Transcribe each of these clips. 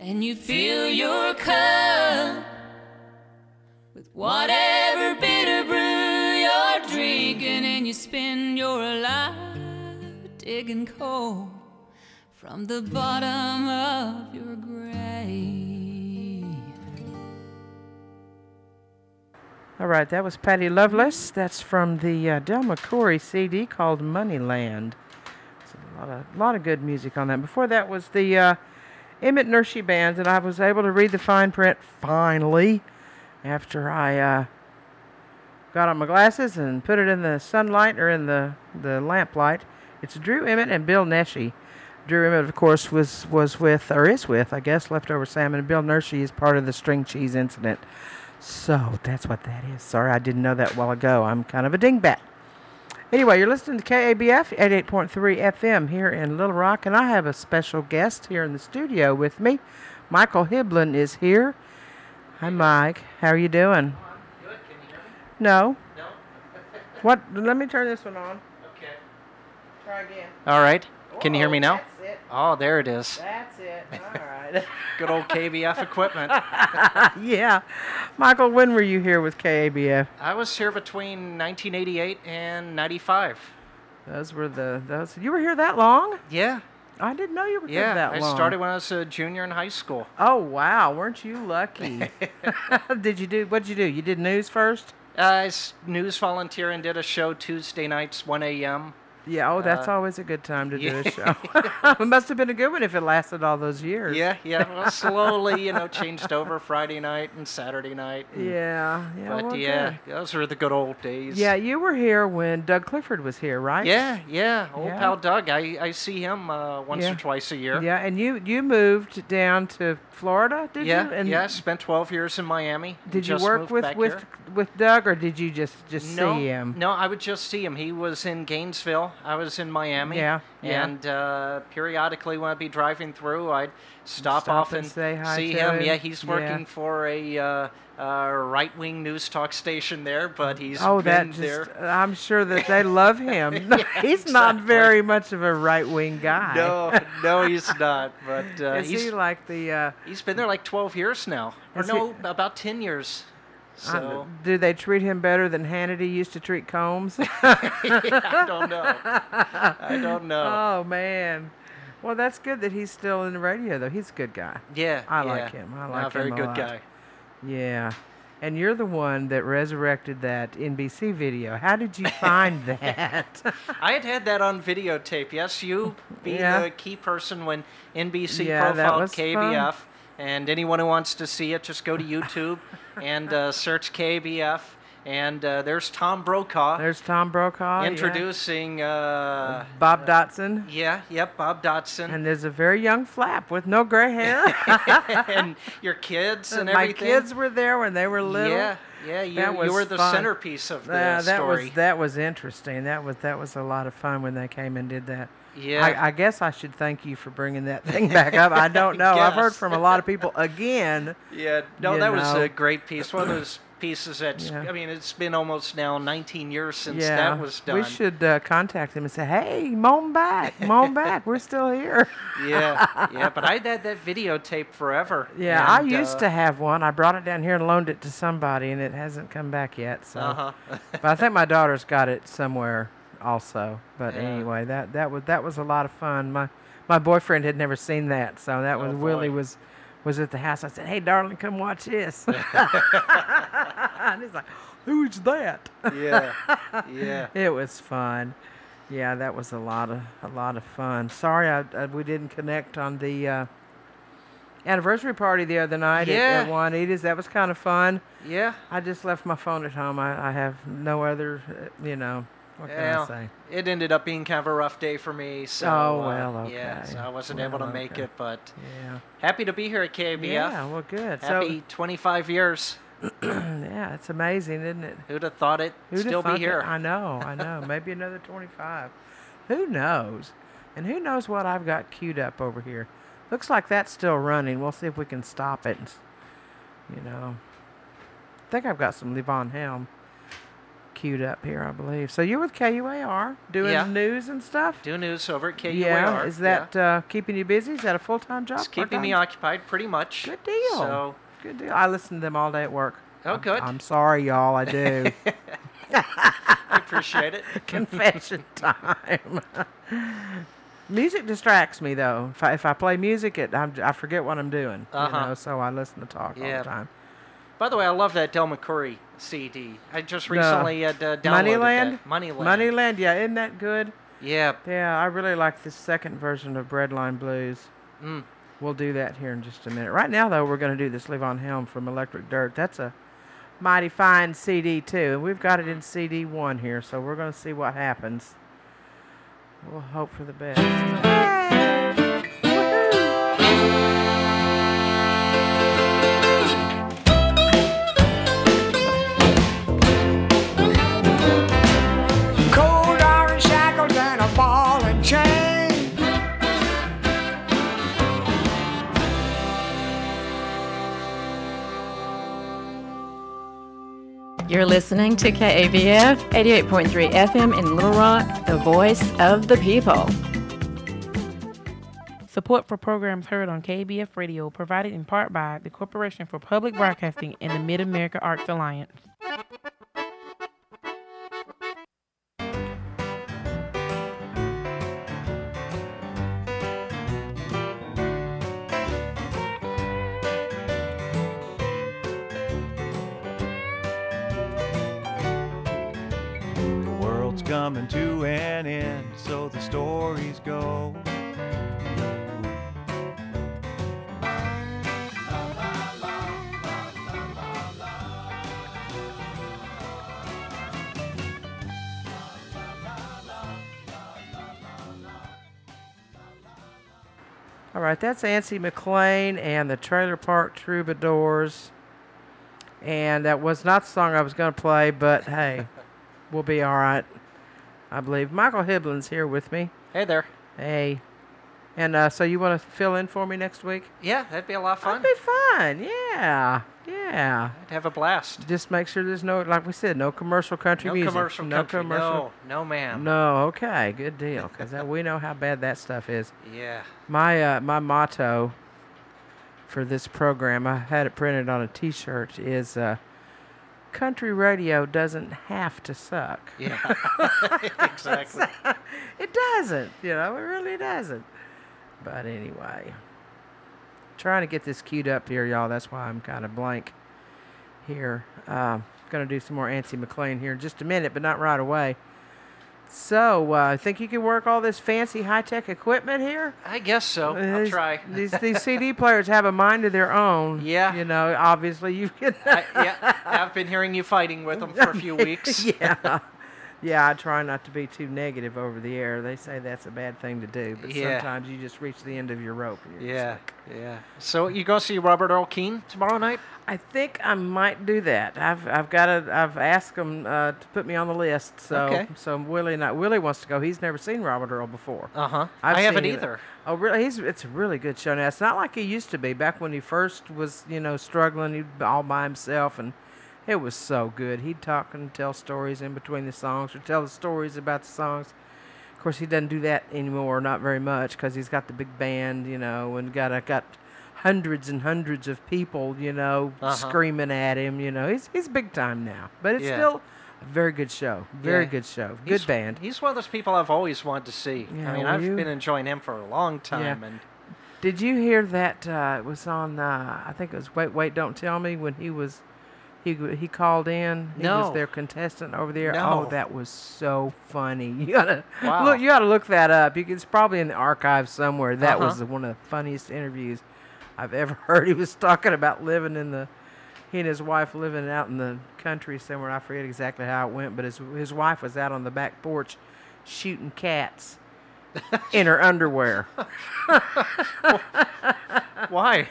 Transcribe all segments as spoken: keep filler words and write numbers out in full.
and you fill your cup with whatever bitter brew you're drinking, and you spend your life digging coal from the bottom of your grave. All right, that was Patty Loveless. That's from the uh, Del McCoury C D called Moneyland. There's a lot of, lot of good music on that. Before that was the uh, Emmett Nurshey Band, and I was able to read the fine print finally after I uh, got on my glasses and put it in the sunlight or in the, the lamplight. It's Drew Emmett and Bill Nurshey. Drew Emmett, of course, was, was with, or is with, I guess, Leftover Salmon, and Bill Nurshey is part of the string cheese incident. So that's what that is. Sorry, I didn't know that a while ago. I'm kind of a dingbat. Anyway, you're listening to K A B F eighty-eight point three F M here in Little Rock, and I have a special guest here in the studio with me. Michael Hiblin is here. Hi, Mike. How are you doing? Oh, I'm good. Can you hear me? No. No? What? Let me turn this one on. Okay. Try again. All right. Can you hear me now? That's it. Oh, there it is. That's it. All right. Good old K B F equipment. Yeah. Michael, when were you here with K A B F? I was here between nineteen eighty-eight and ninety-five. Those were the, those, you were here that long? Yeah. I didn't know you were here Yeah. that I long. started when I was a junior in high school. Oh, wow. Weren't you lucky? Did you do, what'd you do? You did news first? I was news volunteer and did a show Tuesday nights, one a.m. Yeah, oh, that's Uh, always a good time to yeah. do a show. It must have been a good one if it lasted all those years. Yeah, yeah. Well, slowly, you know, changed over Friday night and Saturday night. And, Yeah, yeah. But well, yeah, good. those were the good old days. Yeah, you were here when Doug Clifford was here, right? Yeah, yeah. Old Yeah. pal Doug. I, I see him uh, once Yeah. or twice a year. Yeah, and you, you moved down to Florida, did yeah, you? And yeah. Spent twelve years in Miami. Did you Just work moved with back with here. with Doug, or did you just just no, see him? No, I would just see him. He was in Gainesville. I was in Miami. Yeah, yeah. And uh, periodically, when I'd be driving through, I'd stop, Stop off and and, say hi see to him. him. Yeah, he's working Yeah. for a uh, uh, right-wing news talk station there, but he's Oh, that been just, there. I'm sure that they love him. Yeah, He's not exactly. very much of a right-wing guy. No, no, he's not. But uh, Is he's he like the, uh, he's been there like twelve years now, or Is no, he- about ten years. uh, So do they treat him better than Hannity used to treat Combs? I don't know. I don't know. Oh, man. Well, that's good that he's still in the radio, though. He's a good guy. Yeah, I yeah. like him. I No, like very him a good lot. guy. Yeah. And you're the one that resurrected that N B C video. How did you find that? I had had that on videotape. Yes, you being Yeah. the key person when N B C Yeah, that profiled was K B F. And anyone who wants to see it, just go to YouTube and uh, search K B F. And uh, there's Tom Brokaw There's Tom Brokaw. yeah. introducing. Uh, Bob Dotson. yeah, yep, Bob Dotson. And there's a very young Flap with no gray hair. and your kids and My everything. kids were there when they were little. Yeah, yeah, you, That you was were the fun. centerpiece of the Uh, that story. was that was interesting. That was that was a lot of fun when they came and did that. Yeah. I, I guess I should thank you for bringing that thing back up. I don't know. I've heard Guess. from a lot of people again. Yeah, no, you that was know. a great piece. One of those pieces that's, Yeah. I mean, it's been almost now nineteen years since Yeah, that was done. we should uh, contact them and say, "Hey, moan back, moan back. We're still here." Yeah, yeah, but I'd had that videotape forever. Yeah, I and, used uh, to have one. I brought it down here and loaned it to somebody, and it hasn't come back yet. So, Uh-huh. but I think my daughter's got it somewhere also. But Yeah. anyway, that that was that was a lot of fun. My my boyfriend had never seen that, so that was Oh, Willie boy. was was at the house. I said, "Hey, darling, come watch this." And he's like, "Who's that?" yeah, yeah. It was fun. Yeah, that was a lot of a lot of fun. Sorry, I, I, we didn't connect on the uh, anniversary party the other night at, Yeah. at Juanita's. That was kind of fun. Yeah. I just left my phone at home. I, I have no other, uh, you know, what can I Well, say? it ended up being kind of a rough day for me. So, Oh, uh, well, Yeah, okay. so I wasn't Well, able to make okay. it, but Yeah. happy to be here at K A B F. Yeah, well, good. Happy twenty-five years. So, yeah, it's amazing, isn't it? Who'd have thought it Who'd have still be thunk it? here? I know, I know. Maybe another twenty-five. Who knows? And who knows what I've got queued up over here? Looks like that's still running. We'll see if we can stop it. You know, I think I've got some Levon Helm queued up here, I believe. So you're with K U A R doing Yeah. news and stuff? Do news over at K U A R. Yeah. Is that uh, keeping you busy? Is that a full-time job? It's keeping me part-time? occupied pretty much. Good deal. So, Good deal. I listen to them all day at work. oh, I'm- good. I'm sorry, y'all. I do. I appreciate it. Confession time. Music distracts me, though. If I, if I play music, it I'm, I forget what I'm doing. Uh-huh. You know, so I listen to talk all Yeah. the time. By the way, I love that Del McCoury C D. I just The recently had uh, downloaded Moneyland? that. Moneyland. Moneyland, yeah, isn't that good? Yeah. Yeah, I really like the second version of Breadline Blues. Mm. We'll do that here in just a minute. Right now, though, we're going to do this Levon Helm from Electric Dirt. That's a mighty fine C D, too. And we've got it in C D one here, so we're going to see what happens. We'll hope for the best. Yay! Woohoo! Cold iron shackles and a ball and chain. You're listening to K A V F eighty-eight point three F M in Little Rock, the voice of the people. Support for programs heard on K B F Radio provided in part by the Corporation for Public Broadcasting and the Mid-America Arts Alliance. The world's coming to an end, so the stories go. All right, that's Ancy McLean and the Trailer Park Troubadours. And that was not the song I was going to play, but hey, we'll be all right, I believe. Michael Hiblin's here with me. Hey there. Hey. And uh, so you want to fill in for me next week? Yeah, that'd be a lot of fun. That'd be fun. Yeah. Yeah. I'd have a blast. Just make sure there's no, like we said, no commercial country No music. commercial no country. commercial. No, no, ma'am. No, okay, good deal, because we know how bad that stuff is. Yeah. My uh, my motto for this program, I had it printed on a T-shirt, is uh, country radio doesn't have to suck. Yeah. Exactly. It doesn't, you know, it really doesn't. But anyway, trying to get this queued up here, y'all. That's why I'm kind of blank here. Uh, going to do some more Ancy McLean here in just a minute, but not right away. So, uh, think you can work all this fancy high-tech equipment here? I guess so. I'll These- try. These these C D players have a mind of their own. Yeah. You know, obviously you can. I, yeah, I've been hearing you fighting with them for a few weeks. yeah. Yeah, I try not to be too negative over the air. They say that's a bad thing to do, but Yeah. sometimes you just reach the end of your rope. and you're just Yeah, like, yeah. So you go see Robert Earl Keen tomorrow night? I think I might do that. I've I've got to I've asked them uh, to put me on the list. So Okay. so Willie not Willie wants to go. He's never seen Robert Earl before. Uh huh. I've I haven't seen it. either. Oh, really? He's it's a really good show now. It's not like he used to be back when he first was, you know, struggling. He'd be all by himself, and it was so good. He'd talk and tell stories in between the songs, or tell the stories about the songs. Of course, he doesn't do that anymore, not very much, because he's got the big band, you know, and got a, got hundreds and hundreds of people, you know, Uh-huh. screaming at him. You know, he's he's big time now, but it's Yeah. still a very good show. Very Yeah. good show. Good He's- band. He's one of those people I've always wanted to see. Yeah, I mean, were I've you? been enjoying him for a long time, and Did you hear that? Uh, it was on. Uh, I think it was Wait, Wait, Don't Tell Me when he was. He w- he called in. He No. was their contestant over there. No. Oh, that was so funny. You gotta Wow. look. You gotta look that up. You can, it's probably in the archives somewhere. That Uh-huh. was the- one of the funniest interviews I've ever heard. He was talking about living in the. He and his wife living out in the country somewhere. I forget exactly how it went, but his his wife was out on the back porch shooting cats in her underwear. why?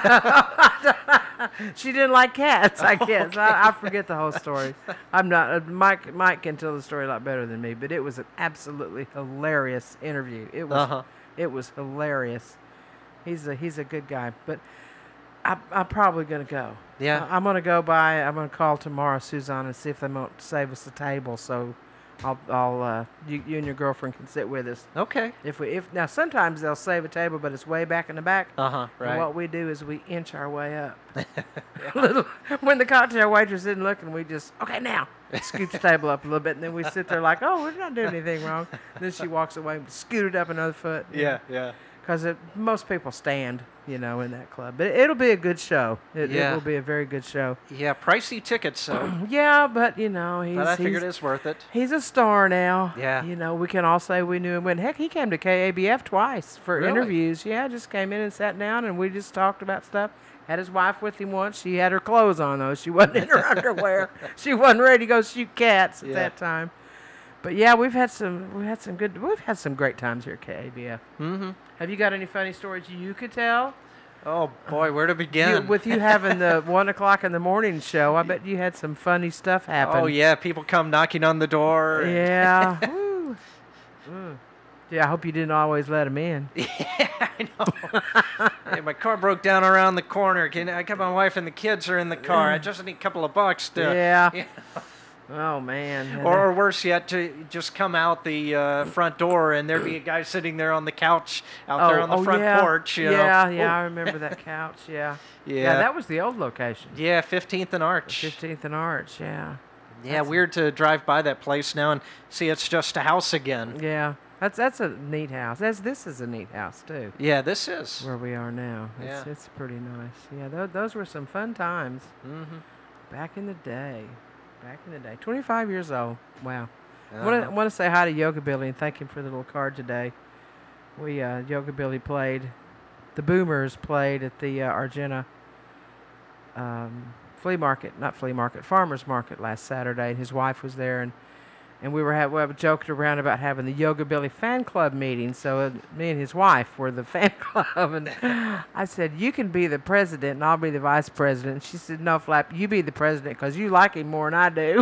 She didn't like cats, I guess. I, I forget the whole story. I'm not. Uh, Mike Mike can tell the story a lot better than me, but it was an absolutely hilarious interview. It was. Uh-huh. It was hilarious. He's a he's a good guy. But I, I'm probably going to go. Yeah. I- I'm going to go by. I'm going to call tomorrow, Suzanne, and see if they won't save us a table. So, I'll, I'll, uh, you, you and your girlfriend can sit with us. Okay. If we, if now sometimes they'll save a table, but it's way back in the back. Uh huh. And Right. what we do is we inch our way up. A little, when the cocktail waitress isn't looking, we just okay now. Scoot the table up a little bit, and then we sit there like, oh, we're not doing anything wrong. And then she walks away, and scoot it up another foot. Yeah. Yeah. Because most people stand, you know, in that club. But it'll be a good show. It, Yeah. it will be a very good show. Yeah. Pricey tickets, so. Yeah, but you know, he's but I figured he's, it's worth it. he's a star now. Yeah. You know, we can all say we knew him when. Heck, he came to K A B F twice for Really? interviews. Yeah, just came in and sat down, and we just talked about stuff. Had his wife with him once. She had her clothes on, though. She wasn't in her underwear. She wasn't ready to go shoot cats at Yeah. that time. But yeah, we've had some we've had some good we've had some great times here at K A B F. Mm-hmm. Have you got any funny stories you could tell? Oh boy, where to You, begin? with you having the one o'clock in the morning show, I bet you had some funny stuff happen. Oh yeah, people come knocking on the door. and- Yeah. Woo. Mm. Yeah, I hope you didn't always let them in. Yeah, I know. Hey, my car broke down around the corner. Can I got my wife and the kids are in the car. I just need a couple of bucks to. Yeah. Yeah. Oh man. Or, or worse yet, to just come out the uh, front door and there be a guy sitting there on the couch out there on the oh, front yeah. porch. You yeah, know? yeah, I Oh. remember that couch. Yeah. Yeah. that was the old location. Yeah, fifteenth and Arch. Fifteenth and Arch. Yeah. Yeah, weird to drive by that place now and see it's just a house again. Yeah. That's that's a neat house. That's this is a neat house too. Yeah, this is. Where we are now. It's Yeah. it's pretty nice. Yeah, th- those were some fun times Mm-hmm. back in the day. Back in the day. twenty-five years old. Wow. I Uh-huh. want to want to say hi to Yoga Billy and thank him for the little card today. We uh, Yoga Billy played, the Boomers played at the uh, Argenta um, flea market, not flea market, farmers market last Saturday, and his wife was there, and and we were ha- we were joking around about having the Yoga Billy fan club meeting. So uh, me and his wife were the fan club, and I said, "You can be the president, and I'll be the vice president." She said, "No, Flap, you be the president because you like him more than I do."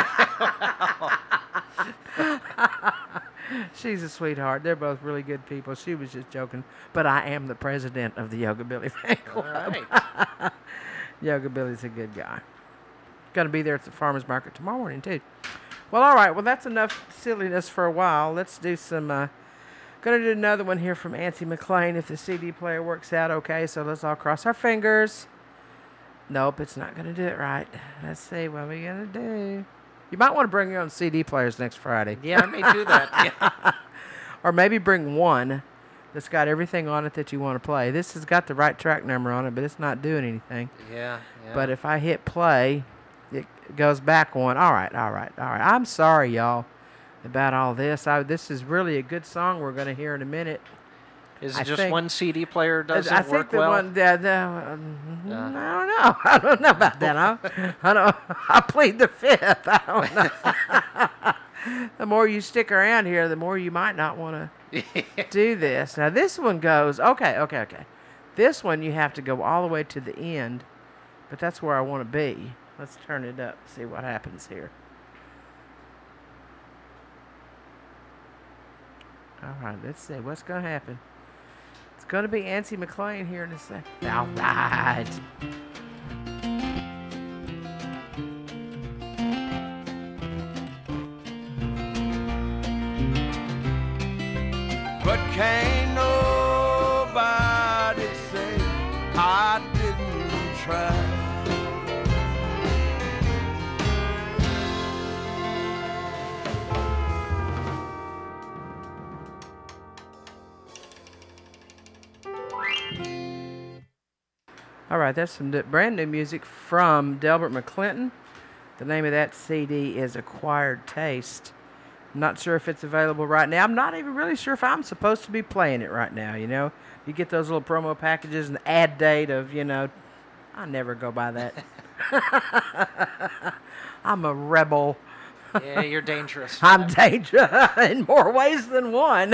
She's a sweetheart. They're both really good people. She was just joking, but I am the president of the Yoga Billy fan All club. right. Yoga Billy's a good guy. Going to be there at the farmers market tomorrow morning too. Well, all right. Well, that's enough silliness for a while. Let's do some. Uh, going to do another one here from Auntie McLean if the C D player works out okay. So let's all cross our fingers. Nope, it's not going to do it right. Let's see what we're going to do. You might want to bring your own C D players next Friday. Yeah, I may do that. Yeah. Or maybe bring one that's got everything on it that you want to play. This has got the right track number on it, but it's not doing anything. Yeah, yeah. But if I hit play, it goes back one. All right, all right, all right. I'm sorry, y'all, about all this. I, this is really a good song we're going to hear in a minute. Is it I just think- one C D player doesn't I think work the well? one, the, the, um, Yeah. I don't know. I don't know about that. I, I don't. I plead the fifth. I don't know. The more you stick around here, the more you might not want to do this. Now this one goes. Okay, okay, okay. This one you have to go all the way to the end, but that's where I want to be. Let's turn it up. See what happens here. All right. Let's see what's gonna happen. It's going to be Auntie McLean here in a second. All right. But can't nobody say I didn't try. All right, that's some d- brand new music from Delbert McClinton. The name of that C D is Acquired Taste. I'm not sure if it's available right now. I'm not even really sure if I'm supposed to be playing it right now, you know. You get those little promo packages and the ad date of, you know, I never go by that. I'm a rebel. Yeah, you're dangerous. I'm dangerous in more ways than one.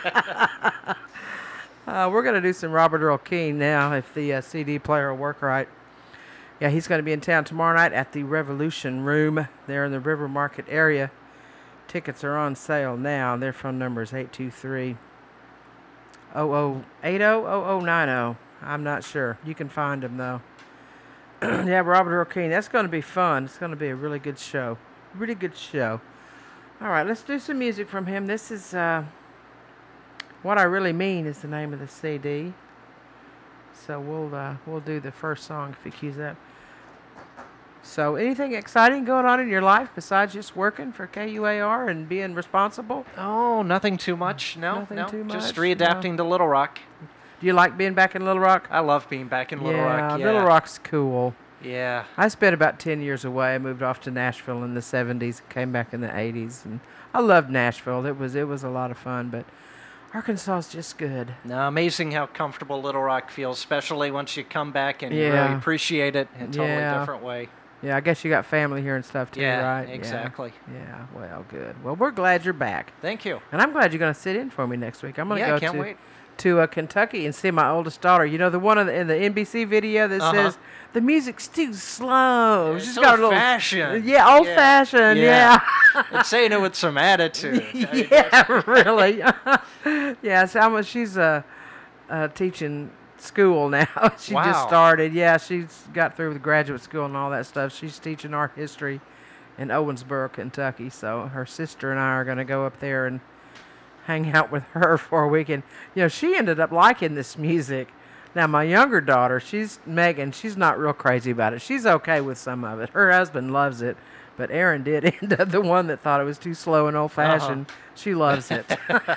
uh, we're going to do some Robert Earl Keen now if the uh, C D player will work right. Yeah, he's going to be in town tomorrow night at the Revolution Room there in the River Market area. Tickets are on sale now. Their phone number is eight two three, oh oh eight oh, oh oh nine oh. I'm not sure. You can find him, though. Yeah, Robert Earl Keen. That's going to be fun. It's going to be a really good show. Really good show. All right, let's do some music from him. This is uh, What I Really Mean is the name of the C D. So we'll uh, we'll do the first song if you cues that. So anything exciting going on in your life besides just working for K U A R and being responsible? Oh, nothing too much. No, Nothing no. too Just much, readapting to Little Rock. Do you like being back in Little Rock? I love being back in Little yeah, Rock. Yeah, Little Rock's cool. Yeah. I spent about ten years away. I moved off to Nashville in the seventies, came back in the eighties, and I loved Nashville. It was it was a lot of fun, but Arkansas is just good. No, amazing how comfortable Little Rock feels, especially once you come back and you Yeah. really appreciate it in a totally Yeah. different way. Yeah, I guess you got family here and stuff too, Yeah, right? exactly. Yeah. yeah, well, good. Well, we're glad you're back. Thank you. And I'm glad you're going to sit in for me next week. I'm going to Yeah, go I can't to, wait. to uh, Kentucky and see my oldest daughter. You know, the one in the, in the N B C video that Uh-huh. says, the music's too slow. It's She's got a little old-fashioned. Yeah, old Yeah. fashioned, Yeah. yeah. It's saying it with some attitude. I mean, Yeah, really. Yeah, so I'm, she's uh, uh, teaching school now. She just Wow. started. Yeah, she's got through with graduate school and all that stuff. She's teaching art history in Owensboro, Kentucky. So her sister and I are going to go up there and hang out with her for a weekend. You know, she ended up liking this music. Now, my younger daughter, she's Megan, she's not real crazy about it. She's okay with some of it. Her husband loves it. But Erin did end up the one that thought it was too slow and old-fashioned. Uh-huh. She loves it.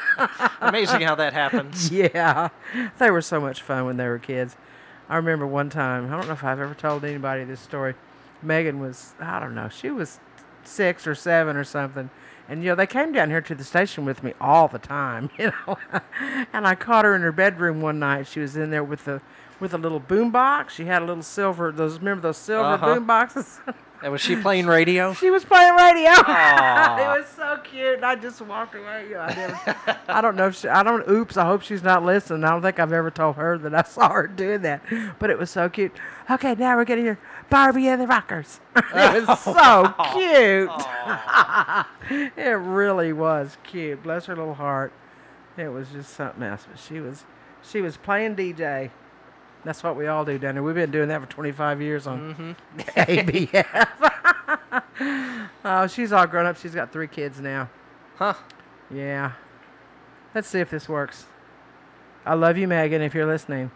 Amazing how that happens. Yeah. They were so much fun when they were kids. I remember one time, I don't know if I've ever told anybody this story. Megan was, I don't know, she was six or seven or something. And, you know, they came down here to the station with me all the time, you know. And I caught her in her bedroom one night. She was in there with a, with a little boom box. She had a little silver, those remember those silver Uh-huh. boom boxes? And was she playing radio? She was playing radio. Aw. It was so cute. And I just walked away. You know, I, never, I don't know if she, I don't, oops, I hope she's not listening. I don't think I've ever told her that I saw her doing that. But it was so cute. Okay, now we're getting here. Barbie and the Rockers. It was so cute. It really was cute. Bless her little heart. It was just something else. But she was, she was playing D J. That's what we all do down there. We've been doing that for twenty-five years on A B F. Oh, she's all grown up. She's got three kids now. Huh. Yeah. Let's see if this works. I love you, Megan, if you're listening.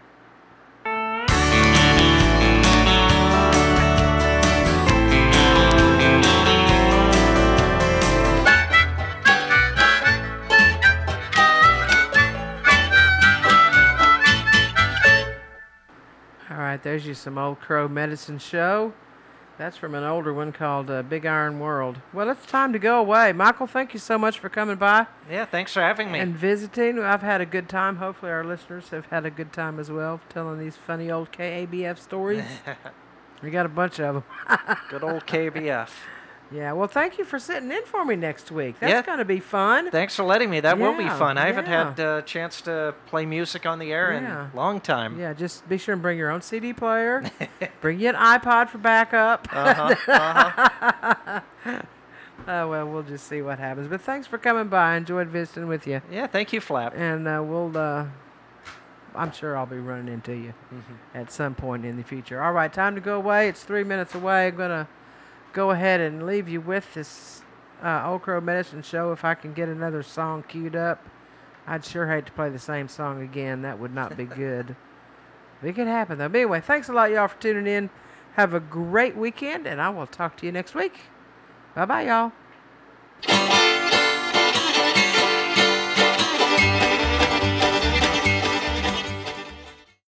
All right, there's you some Old Crow Medicine Show. That's from an older one called uh, Big Iron World. Well, it's time to go away. Michael, thank you so much for coming by Yeah, thanks for having me. and visiting. I've had a good time. Hopefully our listeners have had a good time as well, telling these funny old K A B F stories. We got a bunch of them. Good old K B F. Yeah, well, thank you for sitting in for me next week. That's Yeah. going to be fun. Thanks for letting me. That will be Yeah, fun. I haven't yeah. had a chance to play music on the air Yeah. in a long time. Yeah, just be sure and bring your own C D player. Bring you an iPod for backup. Uh-huh, uh-huh. Oh, well, we'll just see what happens. But thanks for coming by. I enjoyed visiting with you. Yeah, thank you, Flap. And uh, we'll, uh, I'm sure I'll be running into you Mm-hmm. at some point in the future. All right, time to go away. It's three minutes away. I'm going to go ahead and leave you with this uh, Old Crow Medicine Show. If I can get another song queued up, I'd sure hate to play the same song again. That would not be good. It could happen, though. But anyway, thanks a lot, y'all, for tuning in. Have a great weekend, and I will talk to you next week. Bye-bye, y'all.